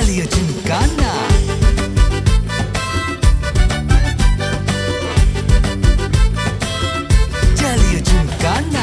ஜாலியா ஜிம்கானா ஜாலியா ஜிம்கானா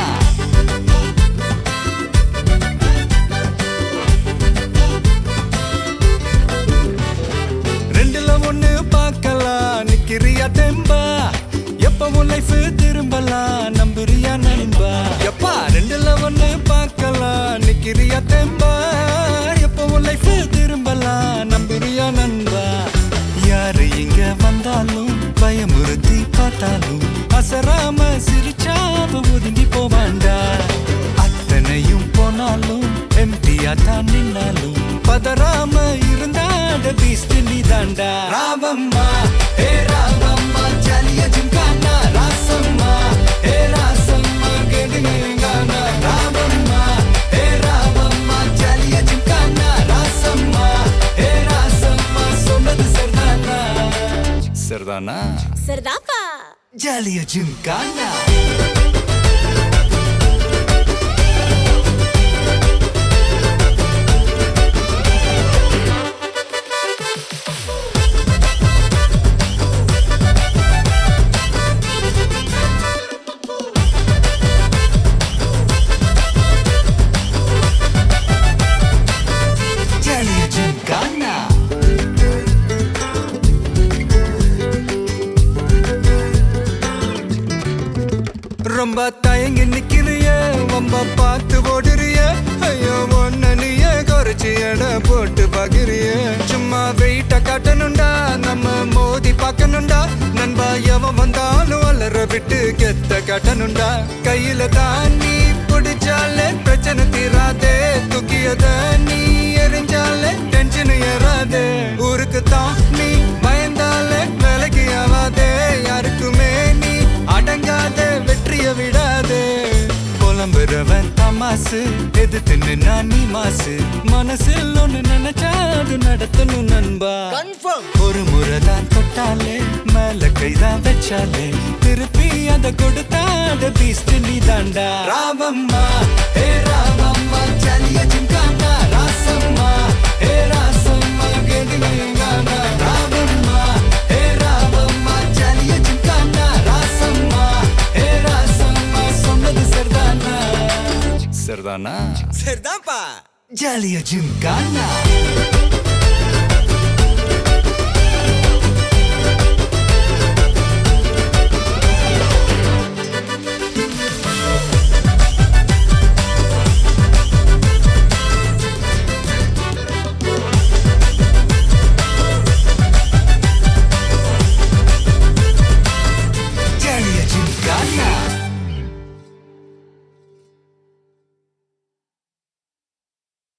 ரெண்டுல ஒண்ணு பார்க்கலாம் நிக்கிறியா தெம்பா எப்பவும் லைஃப் திரும்பலாம் நம்புறியா நண்பா எப்பா ரெண்டுல ஒண்ணு பார்க்கலாம் நிக்கிறியா தெம்பா எப்பவும் லைஃப் திரும்பலாம் நம்புறியா நண்பா யாரு இங்க வந்தாலும் பயமுறுத்தி பார்த்தாலும் அசராம சிரிச்சாம ஒதுங்கி போவாண்டா அத்தனையும் போனாலும் எம்டியா தான் நின்னாலும் பதறாம இருந்தாட பீஸ்ட் நீ தாண்டா ராவம்மா ஹே ராவம்மா ஜாலியா ஜிம்கானா ராசம்மா ஹே ராசம்மா கேடுங்கானா ராவம்மா ஹே ராவம்மா ஜாலியா ஜிம்கானா ராசம்மா ஹே ராசம்மா சொன்னது சரிதானா சரிதானா சரிதாப்பா ஜாலியா ஜிம்கானா ஜாலியா ஜிம்கானா ரொம்ப தயங்கி நிக்கிறிய ரொம்ப பார்த்து ஓடுறிய ஐயோ ஒன்ன நீய குறைச்சி எடை போட்டு பாக்குறிய சும்மா வெயிட்ட காட்டணும்டா நம்ம மோதி பார்க்கணும்டா நண்பா எவன் வந்தாலும் வளர விட்டு கெத்த காட்டணும்டா கையில தான் நீ பிடிச்சாலே பிரச்சனை தீராதே தூக்கியத நீ எரிஞ்சாலே டென்ஷன் ஏறாதே ஊருக்கு தான் நீ பயந்தாலே வேலைக்கு ஆவாதே யாருக்குமே நீ அடங்காத வெற்றிய விடாதே புலம்புறவன் தமாசு எது தின்னு நீ மாசு மனசில் ஒண்ணு நினைச்சாது நடத்தணும் நண்பா ஒரு முறைதான் தொட்டாலே மேல கைதான் வச்சாலே திருப்பி அத கொடுத்தாத பீஸ்ட் நீ தாண்டா ராவம்மா ஹே ராவம்மா ஜாலியா ஜிம்கானா ராசம்மா ஹே ராசம்மா கேடுங்கானா ராவம்மா ஹே ராவம்மா ஜாலியா ஜிம்கானா ராசம்மா ஹே ராசம்மா சொன்னது சரிதானா சரிதானா சரிதான்ப்பா ஜாலியா ஜிம்கானா